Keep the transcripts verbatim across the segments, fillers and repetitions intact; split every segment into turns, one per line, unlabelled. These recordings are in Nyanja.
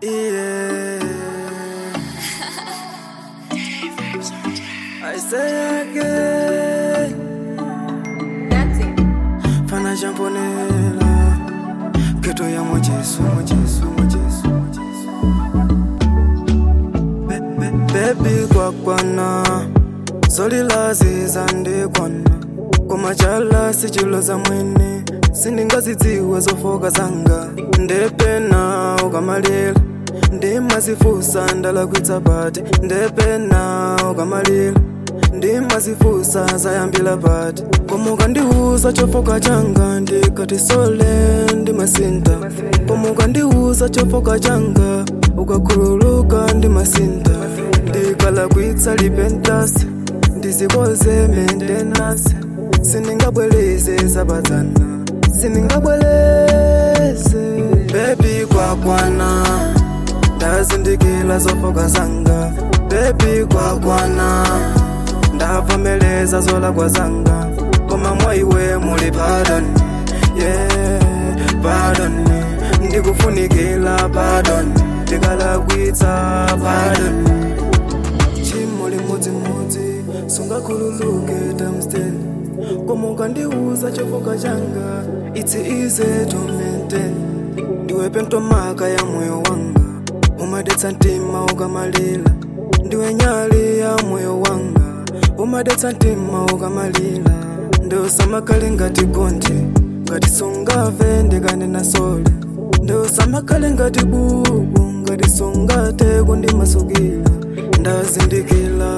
Yeah. I say again.
That's it.
Fana jamponela. Keto ya mojesu, mojesu, mojesu, mojesu. Be, be, baby kwa kwana. Zoli lazi zande kwana. Kumachala sichilo za mwene. Siningazi ziwe zofoka zanga. Ndepena ukamalila. Ndima zifusa ndala kuitsapati. Ndepena ukamalila. Ndima zifusa zayambila pati. Komuka ndiuza chofoka changa. Ndikati sole ndima sinta. Komuka ndiuza chofoka changa. Ukakululuka ndima sinta. Ndikala kuitsa lipentasi. Ndizikoze maintenance. Siningabweleze zabazana. Siningabweleze baby kwa kwana. Ndazindikila zofoka zanga. Baby kwa kwana. Ndavomeleza zola kwa zanga. Koma mwaiwe muli pardon. Yeah, pardon. Ndikufunikila pardon. Ndikala kuitsa pardon. Chimoli mudzi mudzi. Sunga kululuke damsteni. Komuka ndiuza chofoka changa. It's easy to maintain. Ndiwe pento maka ya moyo wanga. Umadetsa ntima ukamalila. Ndiwe nyali ya moyo wanga. Umadetsa ntima ukamalila. Ndeusamakale ngati konti. Ngati sungave ndikanena sole. Ndeusamakale ngati bubu. Ngati sungate kundimasukila. Ndazindikila.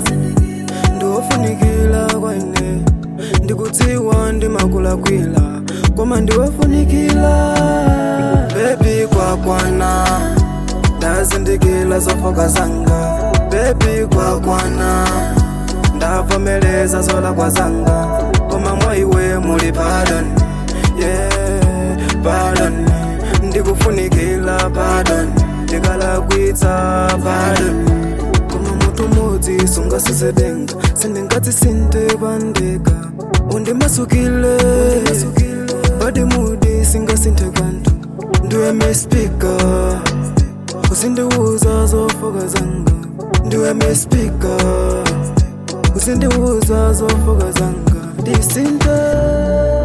Ndiwofunikila kwa ine. Ndikudziwa ndimakulakwila. Koma ndiwofunikila. Baby kwa kwana. Ndazindikila zofoka zanga. Baby kwa kwana. Ndavomeleza zola kwa zanga. Koma mwaiwe muli pardon. Yeah, pardon. Ndikufunikila pardon. Ndikala kuitsa pardon. Koma mutu mudzi sungasisedenga. Sindingati sinte bandeka. Undimasukile badi mudi singasinte kantu. Ndiwe me speaker. Usindiuza zofoka zanga. Ndiwe me speaker. Usindiuza zofoka zanga. Disinte